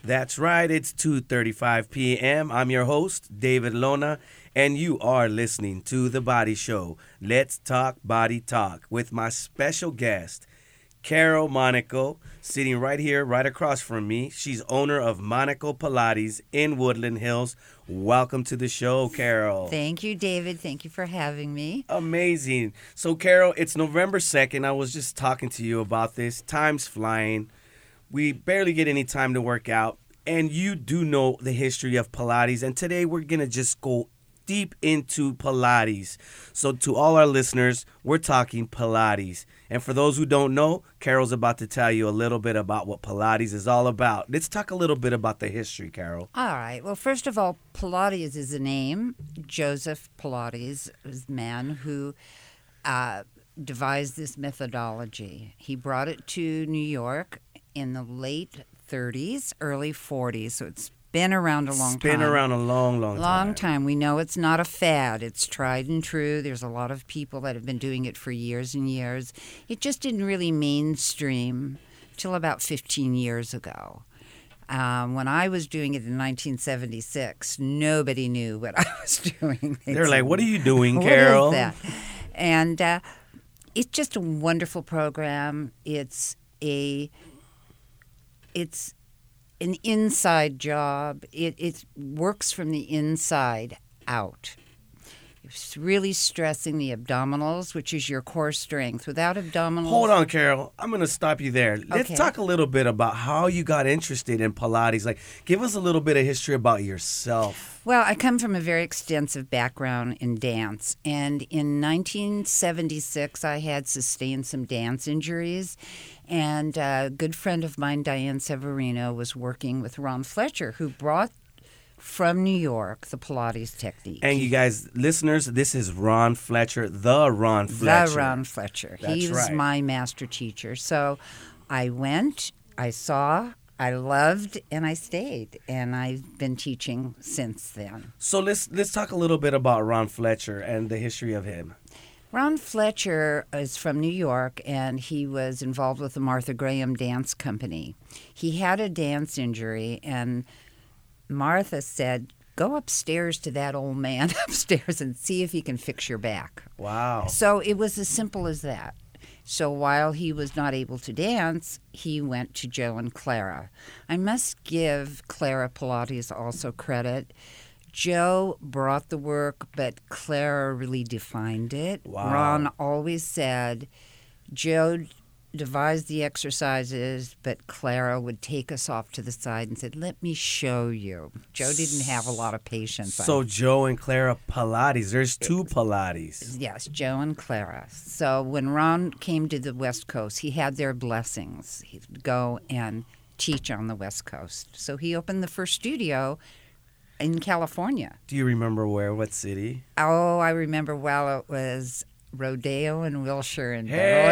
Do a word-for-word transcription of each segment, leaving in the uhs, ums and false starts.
That's right, it's two thirty-five p.m. I'm your host, David Lona, and you are listening to The Body Show. Let's talk body talk with my special guest, Carol Monaco, sitting right here, right across from me. She's owner of Monaco Pilates in Woodland Hills. Welcome to the show, Carol. Thank you, David. Thank you for having me. Amazing. So, Carol, it's November second. I was just talking to you about this. Time's flying. We barely get any time to work out, and you do know the history of Pilates, and today we're going to just go deep into Pilates. So to all our listeners, we're talking Pilates. And for those who don't know, Carol's about to tell you a little bit about what Pilates is all about. Let's talk a little bit about the history, Carol. All right. Well, first of all, Pilates is a name. Joseph Pilates was the man who uh, devised this methodology. He brought it to New York in the late thirties, early forties, so it's been around a long it's been time. Been around a long, long time. Long time. We know it's not a fad. It's tried and true. There's a lot of people that have been doing it for years and years. It just didn't really mainstream till about fifteen years ago. Um, when I was doing it in nineteen seventy-six, nobody knew what I was doing. They They're said, like, what are you doing, Carol? What is that? And uh, it's just a wonderful program. It's a... It's an inside job. It, it works from the inside out. It's really stressing the abdominals, which is your core strength. Without abdominals... Hold on, Carol. I'm going to stop you there. Let's Okay. talk a little bit about how you got interested in Pilates. Like, give us a little bit of history about yourself. Well, I come from a very extensive background in dance. And in nineteen seventy-six, I had sustained some dance injuries. And a good friend of mine, Diane Severino, was working with Ron Fletcher, who brought from New York the Pilates technique. And you guys, listeners, this is Ron Fletcher, the Ron Fletcher. The Ron Fletcher. That's he was right. my master teacher. So I went, I saw, I loved, and I stayed. And I've been teaching since then. So let's let's talk a little bit about Ron Fletcher and the history of him. Ron Fletcher is from New York, and he was involved with the Martha Graham Dance Company. He had a dance injury, and Martha said, go upstairs to that old man upstairs and see if he can fix your back. Wow. So it was as simple as that. So while he was not able to dance, he went to Joe and Clara. I must give Clara Pilates also credit. Joe brought the work, but Clara really defined it. Wow. Ron always said, Joe devised the exercises, but Clara would take us off to the side and said, let me show you. Joe didn't have a lot of patience. So Joe and Clara Pilates, there's two Pilates. Yes, Joe and Clara. So when Ron came to the West Coast, he had their blessings. He'd go and teach on the West Coast. So he opened the first studio in California. Do you remember where? What city? Oh, I remember well. It was Rodeo and Wilshire in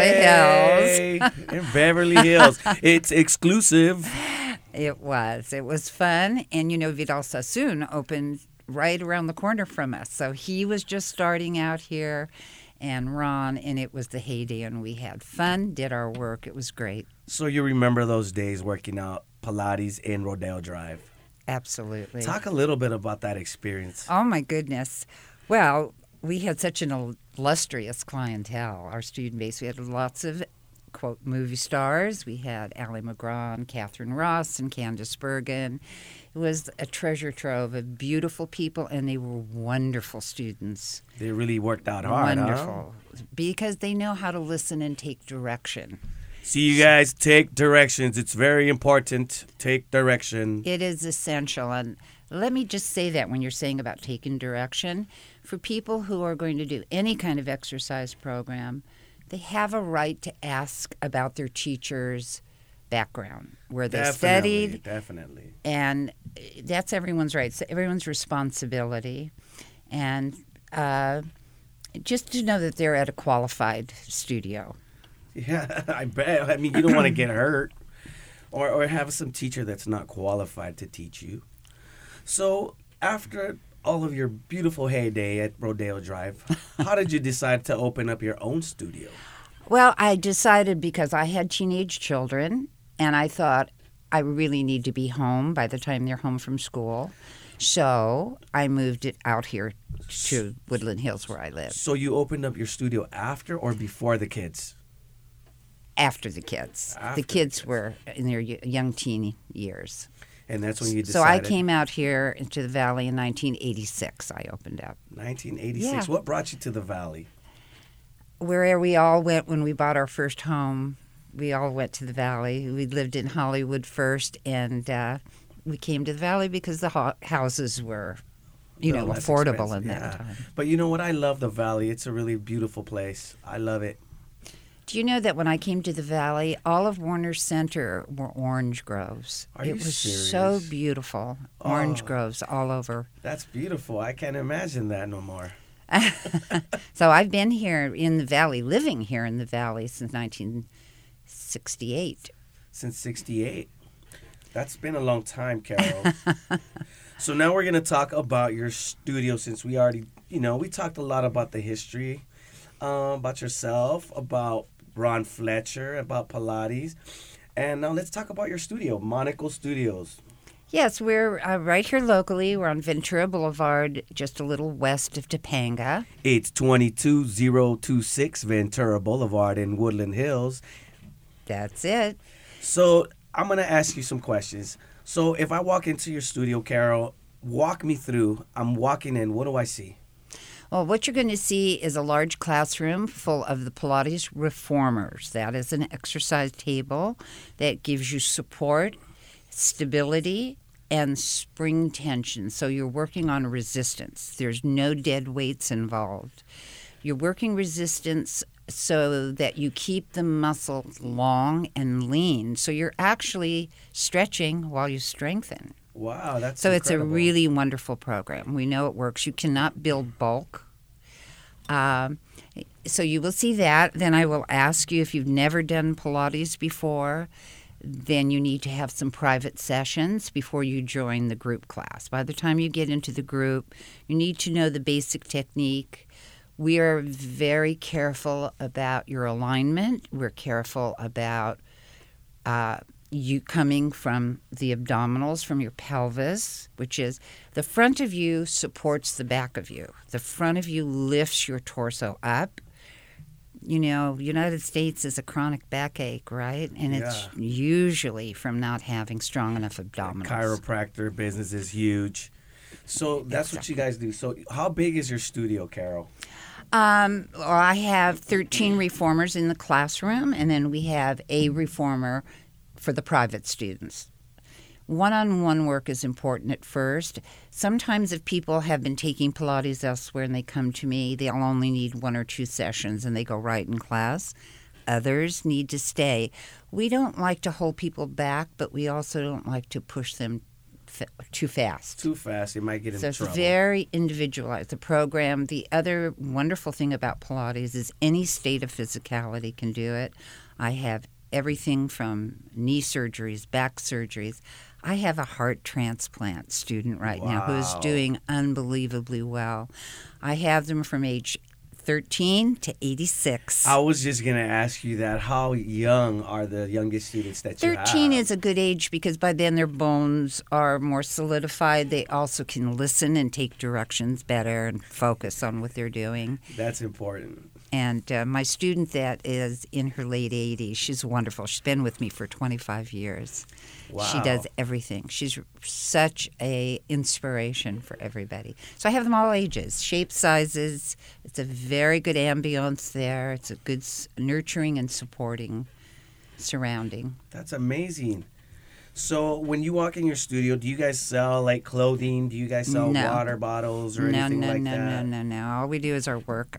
Hey, Beverly Hills. in Beverly Hills. It's exclusive. It was. It was fun. And, you know, Vidal Sassoon opened right around the corner from us. So he was just starting out here, and Ron, and it was the heyday, and we had fun, did our work. It was great. So you remember those days working out Pilates in Rodeo Drive? Absolutely. Talk a little bit about that experience. Oh, my goodness. Well, we had such an illustrious clientele, our student base. We had lots of, quote, movie stars. We had Ally McGraw and Catherine Ross and Candice Bergen. It was a treasure trove of beautiful people, and they were wonderful students. They really worked out hard, Wonderful. huh? Because they know how to listen and take direction. See, you guys, take directions. It's very important. Take direction. It is essential. And let me just say that when you're saying about taking direction, for people who are going to do any kind of exercise program, they have a right to ask about their teacher's background, where they Definitely, studied. Definitely. And that's everyone's right. It's everyone's responsibility. And uh, just to know that they're at a qualified studio. Yeah, I bet. I mean, you don't want to get hurt or, or have some teacher that's not qualified to teach you. So after all of your beautiful heyday at Rodeo Drive, how did you decide to open up your own studio? Well, I decided because I had teenage children, and I thought I really need to be home by the time they're home from school. So I moved it out here to Woodland Hills where I live. So you opened up your studio after or before the kids? After the kids. After the the kids kids. were in their y- young teen years. And that's when you So I decided. came out here into the valley in nineteen eighty-six. I opened up. nineteen eighty-six. Yeah. What brought you to the valley? Where we all went when we bought our first home, we all went to the valley. We lived in Hollywood first, and uh, we came to the valley because the ho- houses were, you Well, know, less affordable expensive, in yeah. that time. But you know what? I love the valley. It's a really beautiful place. I love it. Do you know that when I came to the valley, all of Warner Center were orange groves? Are it you was serious? so beautiful. Orange Oh. groves all over. That's beautiful. I can't imagine that no more. So I've been here in the valley, living here in the valley since nineteen sixty-eight. Since sixty-eight. That's been a long time, Carol. So now we're going to talk about your studio since we already, you know, we talked a lot about the history, uh, about yourself, about Ron Fletcher, about Pilates. And now let's talk about your studio, Monaco Studios. Yes, we're uh, right here locally. We're on Ventura Boulevard, just a little west of Topanga. It's twenty-two thousand twenty-six Ventura Boulevard in Woodland Hills. That's it. So I'm going to ask you some questions. So if I walk into your studio, Carol, walk me through. I'm walking in. What do I see? Well, what you're going to see is a large classroom full of the Pilates reformers. That is an exercise table that gives you support, stability, and spring tension. So you're working on resistance. There's no dead weights involved. You're working resistance so that you keep the muscle long and lean. So you're actually stretching while you strengthen. Wow, that's So it's a incredible. really wonderful program. We know it works. You cannot build bulk. Um, so you will see that. Then I will ask you if you've never done Pilates before, then you need to have some private sessions before you join the group class. By the time you get into the group, you need to know the basic technique. We are very careful about your alignment. We're careful about uh, you coming from the abdominals, from your pelvis, which is the front of you supports the back of you. The front of you lifts your torso up. You know, United States is a chronic backache, right? And it's Yeah. usually from not having strong enough abdominals. Chiropractor business is huge. So that's what you guys do. So how big is your studio, Carol? Um, well, I have thirteen reformers in the classroom, and then we have a reformer for the private students. One-on-one work is important at first. Sometimes if people have been taking Pilates elsewhere and they come to me, they'll only need one or two sessions and they go right in class. Others need to stay. We don't like to hold people back, but we also don't like to push them fa- too fast. Too fast, you might get in So it's trouble. very individualized, the program. The other wonderful thing about Pilates is any state of physicality can do it. I have everything from knee surgeries, back surgeries. I have a heart transplant student right now who is Wow. doing unbelievably well. I have them from age thirteen to eighty-six. I was just going to ask you that. How young are the youngest students that you have? thirteen is a good age because by then their bones are more solidified. They also can listen and take directions better and focus on what they're doing. That's important. And uh, my student that is in her late eighties, she's wonderful. She's been with me for twenty-five years. Wow. She does everything. She's such a inspiration for everybody. So I have them all ages, shapes, sizes. It's a very good ambiance there. It's a good s- nurturing and supporting surrounding. That's amazing. So when you walk in your studio, do you guys sell like clothing? Do you guys sell No. water bottles or no, anything no, like no, that? no, no, no. All we do is our work.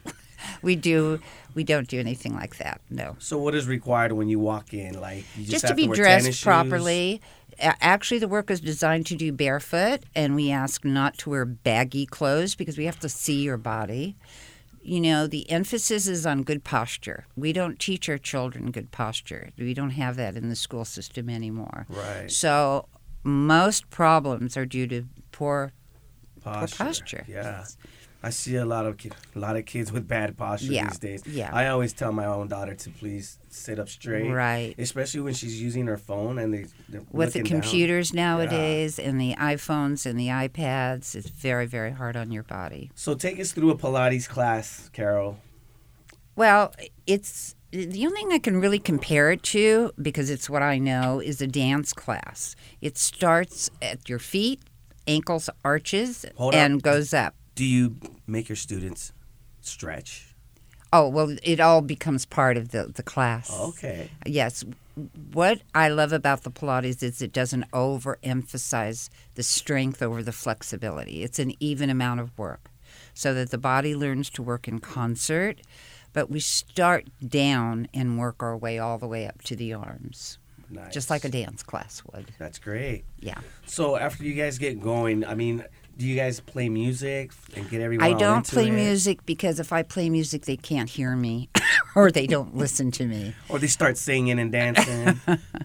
we do. We don't do anything like that. No. So what is required when you walk in? Like you just, Just have to be wear dressed tennis shoes? properly. A- Actually, the work is designed to do barefoot, and we ask not to wear baggy clothes because we have to see your body. You know, the emphasis is on good posture. We don't teach our children good posture. We don't have that in the school system anymore. Right. So most problems are due to poor Posture. posture. Yeah. I see a lot of ki- a lot of kids with bad posture Yeah, these days. yeah. I always tell my own daughter to please sit up straight. Right. Especially when she's using her phone and they they're With the looking down. computers nowadays and the iPhones and the iPads, it's very, very hard on your body. So take us through a Pilates class, Carol. Well, it's the only thing I can really compare it to, because it's what I know, is a dance class. It starts at your feet, ankles, arches, Hold and up. goes up. Do you make your students stretch? Oh, well, it all becomes part of the, the class. Okay. Yes. What I love about the Pilates is it doesn't overemphasize the strength over the flexibility. It's an even amount of work so that the body learns to work in concert, but we start down and work our way all the way up to the arms, Nice. just like a dance class would. That's great. Yeah. So after you guys get going, I mean, do you guys play music and get everyone I all don't into play it? music because if I play music, they can't hear me or they don't listen to me. Or they start singing and dancing?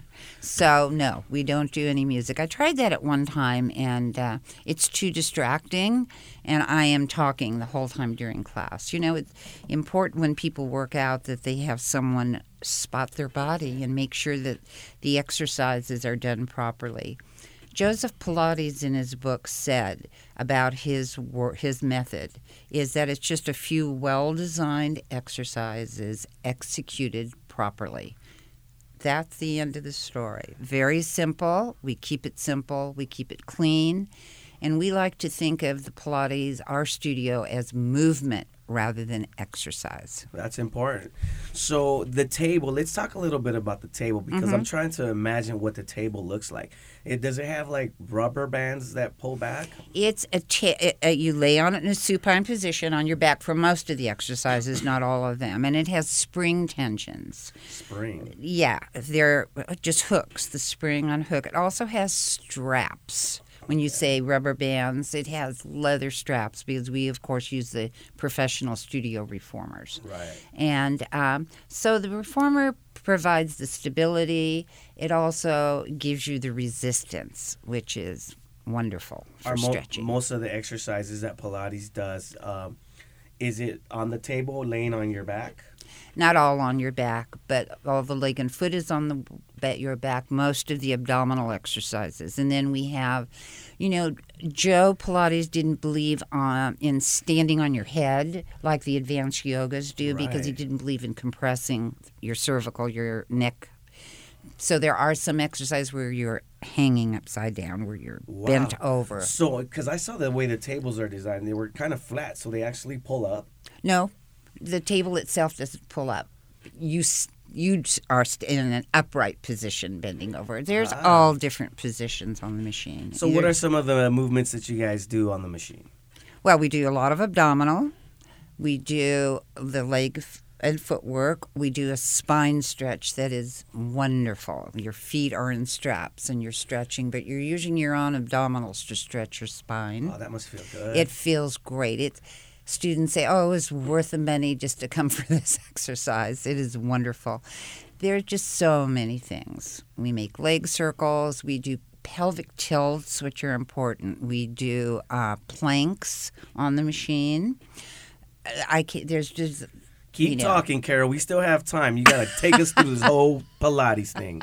So, no, we don't do any music. I tried that at one time, and uh, it's too distracting, and I am talking the whole time during class. You know, it's important when people work out that they have someone spot their body and make sure that the exercises are done properly. Joseph Pilates, in his book, said about his wor- his method is that it's just a few well-designed exercises executed properly. That's the end of the story. Very simple. We keep it simple. We keep it clean. And we like to think of the Pilates, our studio, as movement rather than exercise. That's important. So the table, let's talk a little bit about the table because Mm-hmm. I'm trying to imagine what the table looks like. It does it have like rubber bands that pull back? It's a ta- uh, you lay on it in a supine position on your back for most of the exercises, not all of them, and it has spring tensions. Spring. Yeah, they're just hooks, the spring on hook. It also has straps. When you say rubber bands, it has leather straps because we, of course, use the professional studio reformers. Right. And um, so the reformer provides the stability. It also gives you the resistance, which is wonderful for Are mo- stretching. most of the exercises that Pilates does, um, is it on the table, laying on your back? Not all on your back, but all the leg and foot is on the ba- your back, most of the abdominal exercises. And then we have, you know, Joe Pilates didn't believe um, in standing on your head like the advanced yogas do because he Right. didn't believe in compressing your cervical, your neck. So there are some exercises where you're hanging upside down, where you're Wow. bent over. So, because I saw the way the tables are designed, they were kind of flat, so they actually pull up. No, the table itself doesn't pull up. You s- you are st- in an upright position, bending over. There's Ah. all different positions on the machine. So, what Either- are some of the movements that you guys do on the machine? Well, we do a lot of abdominal. We do the leg f- and footwork. We do a spine stretch that is wonderful. Your feet are in straps and you're stretching, but you're using your own abdominals to stretch your spine. Oh, that must feel good. It feels great. It students say, "Oh, it was worth the money just to come for this exercise." It is wonderful. There are just so many things. We make leg circles. We do pelvic tilts, which are important. We do uh, planks on the machine. I can, there's just Keep you know. talking, Carol. We still have time. You got to take us through this whole Pilates thing.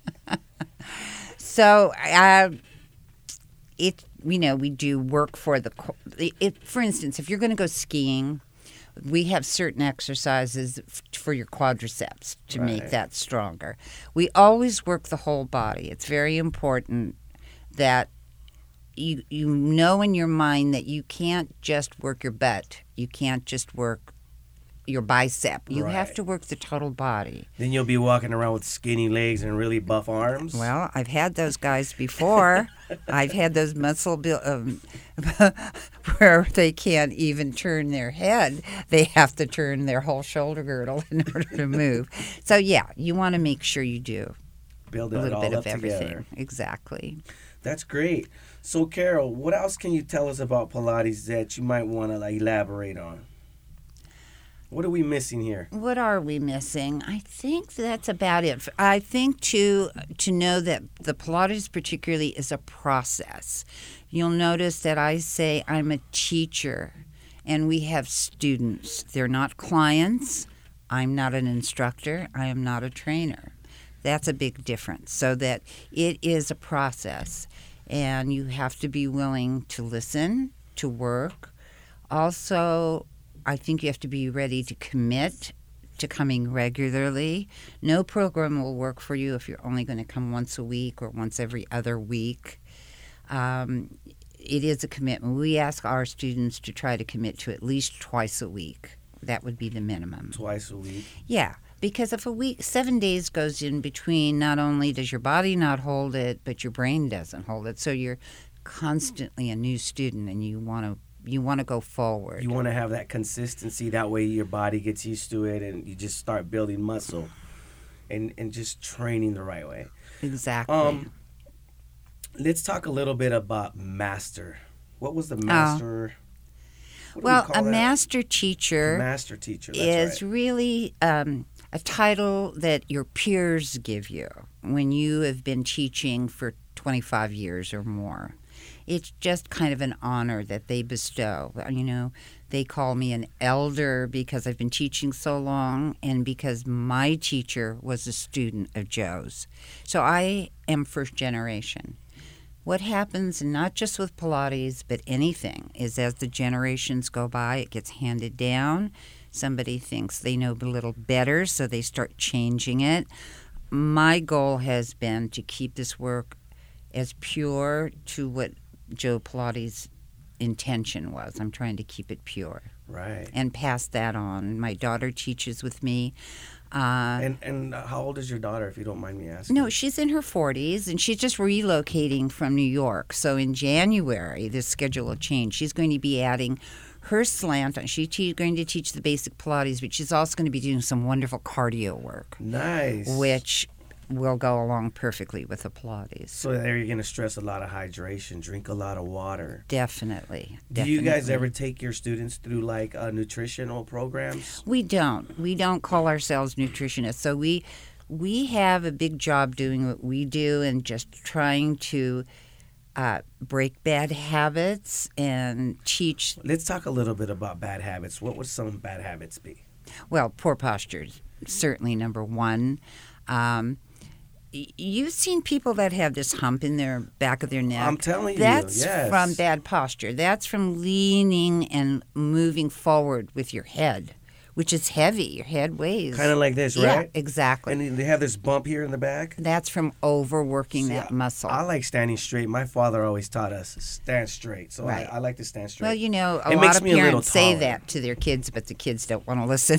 So, uh, it you know we do work for the. co- It, for instance, if you're going to go skiing, we have certain exercises f- for your quadriceps to make Right. that stronger. We always work the whole body. It's very important that you you know in your mind that you can't just work your butt. You can't just work your bicep. You have Right. to work the total body. Then you'll be walking around with skinny legs and really buff arms. Well, I've had those guys before. I've had those muscle build um, where they can't even turn their head. They have to turn their whole shoulder girdle in order to move. So yeah, you want to make sure you do build a it little all bit up of everything. together. Exactly. That's great. So, Carol, what else can you tell us about Pilates that you might want to like, elaborate on? What are we missing here? What are we missing? I think that's about it. I think to to know that the Pilates particularly is a process. You'll notice that I say I'm a teacher and we have students. They're not clients. I'm not an instructor. I am not a trainer. That's a big difference. So that it is a process, and you have to be willing to listen, to work. Also, I think you have to be ready to commit to coming regularly. No program will work for you if you're only going to come once a week or once every other week. Um, it is a commitment. We ask our students to try to commit to at least twice a week. That would be the minimum. Twice a week? Yeah, because if a week, seven days goes in between, not only does your body not hold it, but your brain doesn't hold it. So you're constantly a new student, and you want to you want to go forward. You want to have that consistency. That way your body gets used to it, and you just start building muscle and, and just training the right way. Exactly. Um, let's talk a little bit about master. What was the master? What do we Well, call a that? master teacher Master teacher. That's is right. really um, a title that your peers give you when you have been teaching for twenty-five years or more. It's just kind of an honor that they bestow. You know, they call me an elder because I've been teaching so long and because my teacher was a student of Joe's. So I am first generation. What happens, not just with Pilates, but anything, is as the generations go by, it gets handed down. Somebody thinks they know a little better, so they start changing it. My goal has been to keep this work as pure to what Joe Pilates' intention was. I'm trying to keep it pure. Right. And pass that on. My daughter teaches with me. Uh, And and how old is your daughter, if you don't mind me asking? No, she's in her forties, and she's just relocating from New York. So in January, the schedule will change. She's going to be adding her slant. She's te- going to teach the basic Pilates, but she's also going to be doing some wonderful cardio work, Nice. which will go along perfectly with the Pilates. So there you're going to stress a lot of hydration, drink a lot of water. Definitely. Do you guys definitely. ever take your students through like uh, nutritional programs? We don't. We don't call ourselves nutritionists. So we we have a big job doing what we do and just trying to uh, break bad habits and teach. Let's talk a little bit about bad habits. What would some bad habits be? Well, poor posture is certainly number one. Um, y- you've seen people that have this hump in their back of their neck. I'm telling you, That's yes. from bad posture. That's from leaning and moving forward with your head, which is heavy. Your head weighs. Kind of like this, Yeah, right? exactly. And they have this bump here in the back. That's from overworking See, that muscle. I like standing straight. My father always taught us stand straight, so Right. I, I like to stand straight. Well, you know, a It lot makes of me a little parents say taller. that to their kids, but the kids don't want to listen.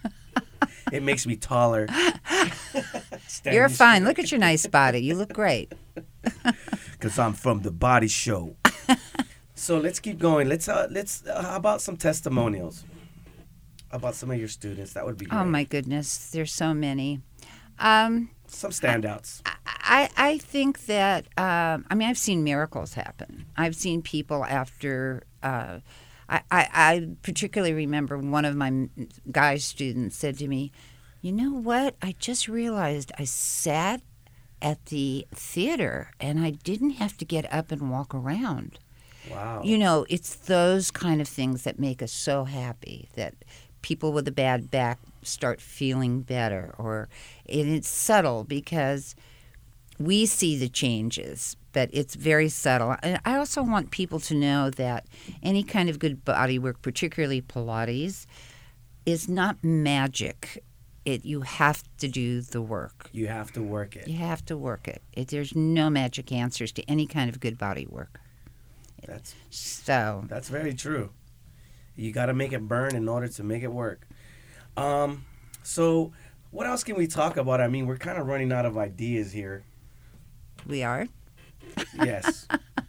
It makes me taller. Standing You're fine. Look at your nice body. You look great. Because I'm from the Body Show. So let's keep going. Let's uh, let's. Uh, how about some testimonials about some of your students? That would be great. Oh, my goodness. There's so many. Um, Some standouts. I, I think that, um, I mean, I've seen miracles happen. I've seen people after, uh, I, I, I particularly remember one of my guy students said to me, you know what? I just realized I sat at the theater and I didn't have to get up and walk around. Wow. You know, it's those kind of things that make us so happy that people with a bad back start feeling better. Or and it's subtle because we see the changes, but it's very subtle. And I also want people to know that any kind of good body work, particularly Pilates, is not magic. It you have to do the work. You have to work it. You have to work it. it there's no magic answers to any kind of good body work. That's So that's very true. You got to make it burn in order to make it work. Um, so what else can we talk about? I mean, we're kind of running out of ideas here. we are. Yes.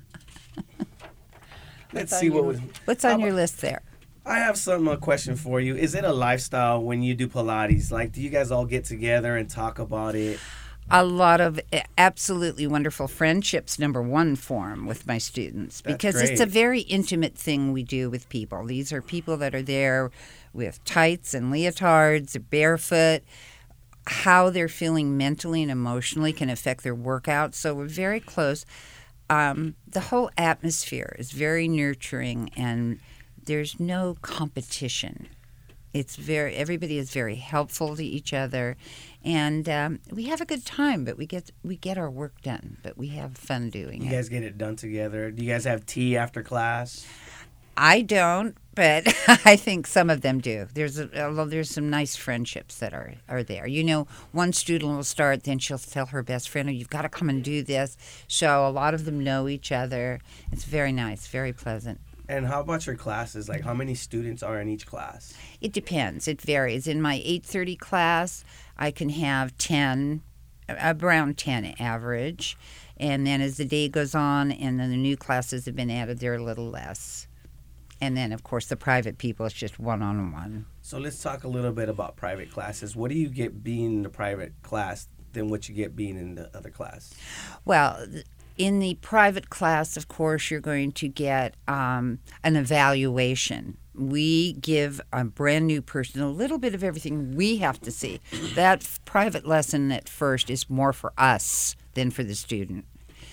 Let's What's see on what your- was. What's on How your list there? I have some uh, question for you. Is it a lifestyle when you do Pilates? Like, do you guys all get together and talk about it? A lot of absolutely wonderful friendships, number one, form with my students That's because it's a great. very intimate thing we do with people. These are people that are there with tights and leotards, barefoot. How they're feeling mentally and emotionally can affect their workout. So we're very close. Um, the whole atmosphere is very nurturing and there's no competition. It's very everybody is very helpful to each other, and um, we have a good time. But we get we get our work done. But we have fun doing You it. guys get it done together. Do you guys have tea after class? I don't, but I think some of them do. There's a, although there's some nice friendships that are, are there. You know, one student will start, then she'll tell her best friend, oh, you've got to come and do this. So a lot of them know each other. It's very nice, very pleasant. And how about your classes? Like, how many students are in each class? It depends. It varies. In my eight thirty class, I can have ten, around ten average. And then as the day goes on and then the new classes have been added, they're a little less. And then, of course, the private people, it's just one-on-one. So let's talk a little bit about private classes. What do you get being in the private class than what you get being in the other class? Well, in the private class, of course, you're going to get um, an evaluation. We give a brand new person a little bit of everything we have to see. That f- private lesson at first is more for us than for the student.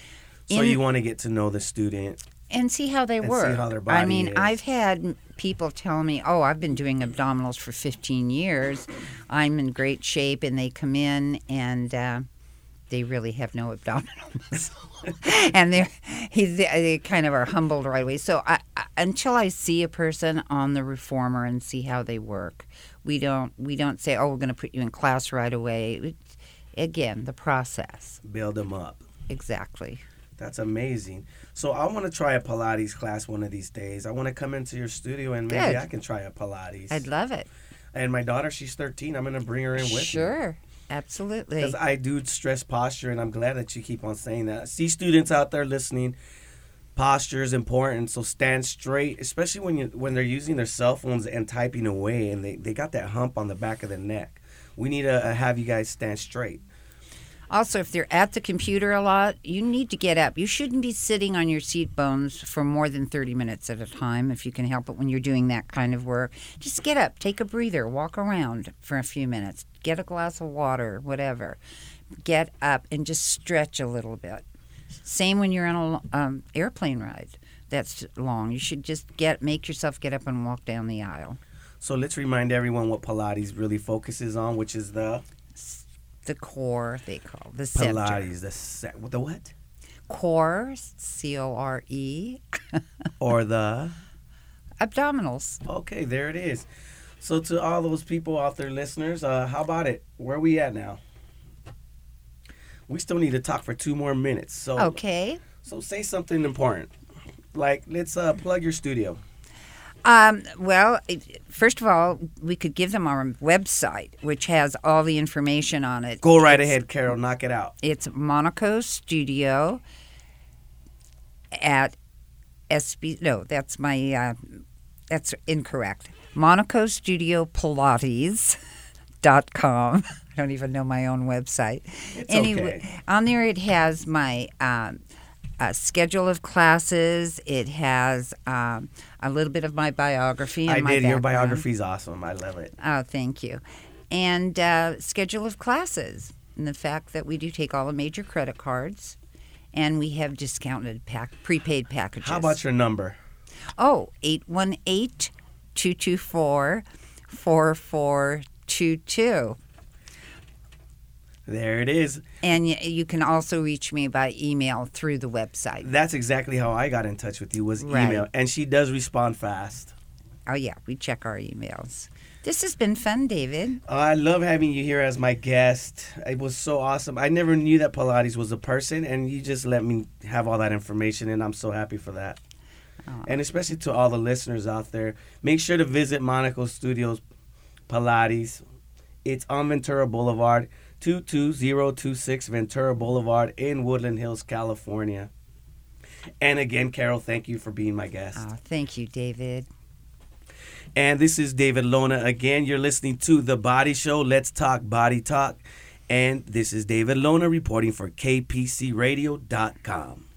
So In- you want to get to know the student. And see how they And see work. how their body I mean, is. I've had people tell me, oh, I've been doing abdominals for fifteen years. I'm in great shape. And they come in and uh, they really have no abdominal muscle. and they're, he's, they kind of are humbled right away. So I, I, until I see a person on the reformer and see how they work, we don't, we don't say, oh, we're going to put you in class right away. It's, again, the process. Build them up. Exactly. That's amazing. So I want to try a Pilates class one of these days. I want to come into your studio and maybe Good. I can try a Pilates. I'd love it. And my daughter, she's thirteen. I'm going to bring her in with me. Sure. Absolutely. Because I do stress posture, and I'm glad that you keep on saying that. I see students out there listening. Posture is important, so stand straight, especially when you when they're using their cell phones and typing away, and they, they got that hump on the back of the neck. We need to uh, have you guys stand straight. Also, if they're at the computer a lot, you need to get up. You shouldn't be sitting on your seat bones for more than thirty minutes at a time if you can help it when you're doing that kind of work. Just get up, take a breather, walk around for a few minutes, get a glass of water, whatever. Get up and just stretch a little bit. Same when you're on an um, airplane ride that's long. You should just get make yourself get up and walk down the aisle. So let's remind everyone what Pilates really focuses on, which is the The core, they call the center. Pilates, the se- the what? Core, C O R E. Or the Abdominals. Okay, there it is. So to all those people out there, listeners, uh, how about it? Where are we at now? We still need to talk for two more minutes. So Okay. So say something important. Like, let's uh, plug your studio. Um, well, it- first of all, we could give them our website, which has all the information on it. Go right It's- ahead, Carol. Knock it out. It's Monaco Studio at S B. No, that's my. Uh, that's incorrect. Monaco Studio Pilates dot com. I don't even know my own website. It's anyway, okay. on there it has my um, uh, schedule of classes. It has um, a little bit of my biography. And I my did. Your background. biography's awesome. I love it. Oh, thank you. And uh, schedule of classes, and the fact that we do take all the major credit cards, and we have discounted pack prepaid packages. How about your number? Oh, eight one eight, two two four, four four two two. There it is. And y- you can also reach me by email through the website. That's exactly how I got in touch with you, was Right. email. And she does respond fast. Oh, yeah, we check our emails. This has been fun, David. Uh, I love having you here as my guest. It was so awesome. I never knew that Pilates was a person, and you just let me have all that information, and I'm so happy for that. Aw. And especially to all the listeners out there, make sure to visit Monaco Studios Pilates. It's on Ventura Boulevard, two two zero two six Ventura Boulevard in Woodland Hills, California. And again, Carol, thank you for being my guest. Oh, thank you, David. And this is David Lona again. You're listening to The Body Show. Let's talk body talk. And this is David Lona reporting for K P C radio dot com.